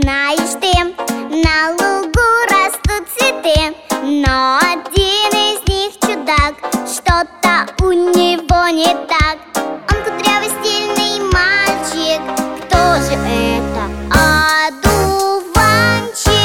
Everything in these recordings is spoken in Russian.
Знаешь ты, на лугу растут цветы, но один из них чудак, что-то у него не так. Он кудрявый, стильный мальчик. Кто же это? Одуванчик.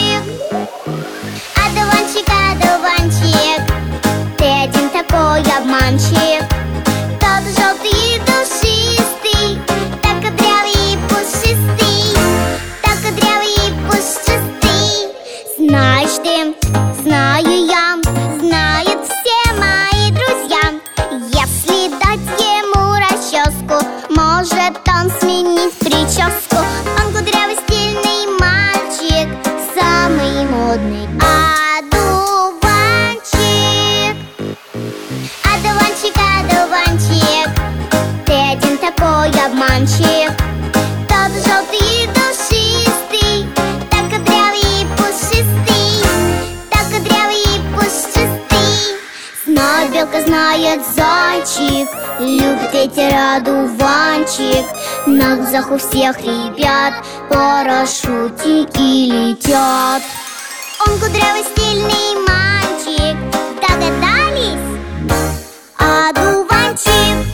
Одуванчик, одуванчик, ты один такой обманщик. Тот желтый и душистый, так кудрявый и пушистый, так кудрявый и пушистый. Знаешь ты, знаю я, знают все мои друзья. Если дать ему расческу, может он сменить прическу. Он кудрявый, стильный мальчик, самый модный одуванчик. Одуванчик, одуванчик, ты один такой обманщик. Тот желтый и душистый, так кудрявый и пушистый, так кудрявый и пушистый. Знает белка, знает зайчик, любит ветер одуванчик. На глазах у всех ребят парашютики летят. Он кудрявый, стильный мальчик, догадались? Одуванчик.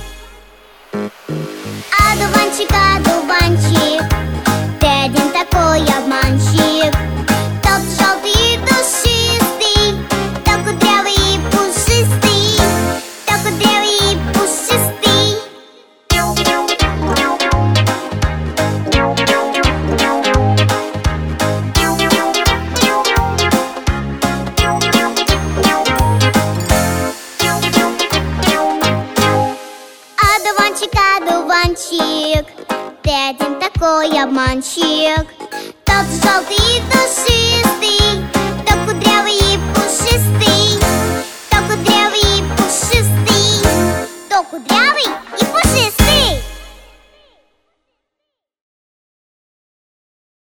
Одуванчик, одуванчик, ты один такой обманщик. Тот желтый и душистый, так кудрявый и пушистый, так кудрявый и пушистый. Одуванчик, одуванчик, ты один такой обманщик. Тот желтый и душистый, так кудрявый и пушистый, так кудрявый и пушистый, так кудрявый и пушистый.